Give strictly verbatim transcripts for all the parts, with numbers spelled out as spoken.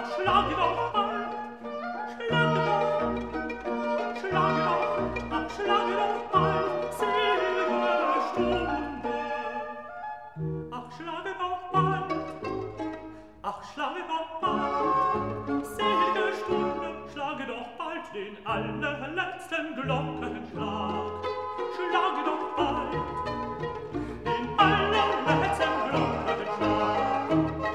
ach schlage doch bald, schlage doch, schlage doch, ach schlage doch bald, selige Stunde. Ach schlage doch bald, ach schlage doch bald, selige Stunde, schlage doch bald den allerletzten Glockenschlag. Schlage doch bald den allerletzten Glockenschlag.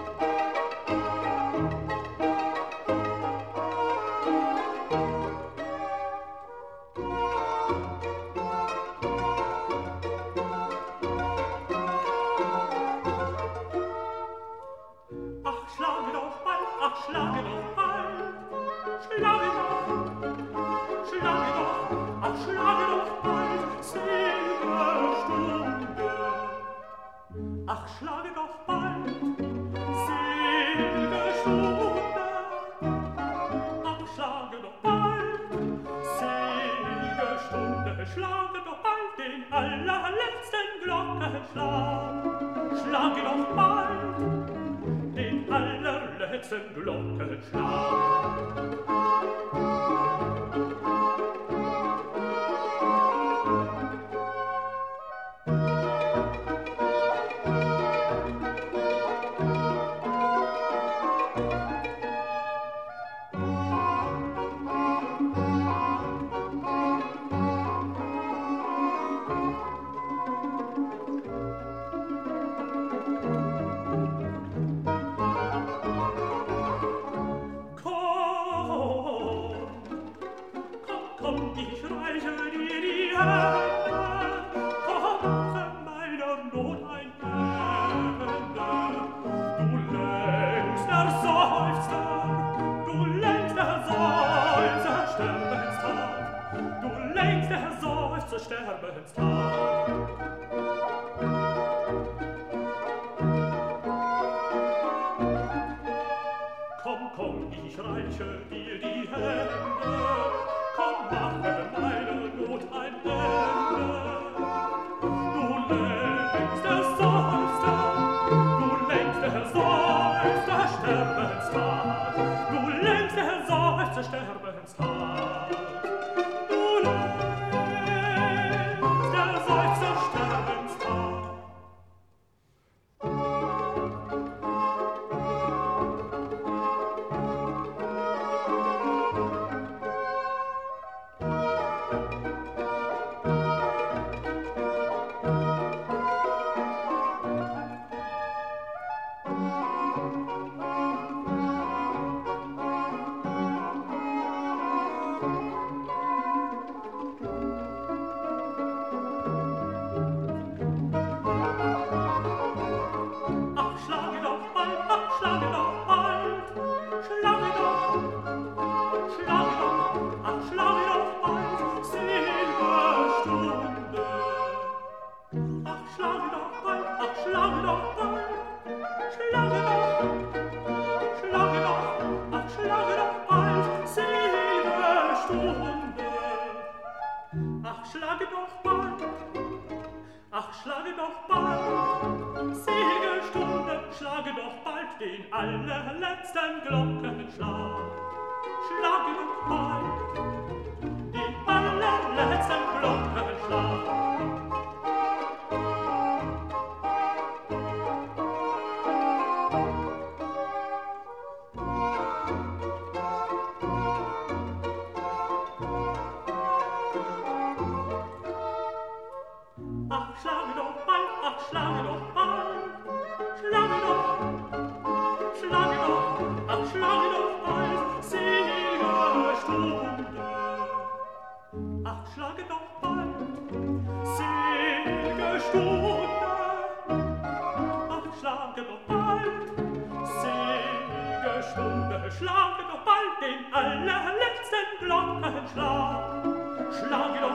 Ach, schlage doch bald, ach, schlage doch bald, schlage doch, schlage doch, ach, schlage doch bald, selige Stunde. Ach, schlage doch bald, selige Stunde. Ach, schlage doch bald, selige Stunde. Schlage doch bald den allerletzten Glockenschlag. Schlage doch bald den allerletzten Glockenschlag.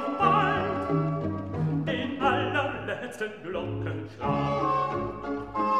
Glockenschlag.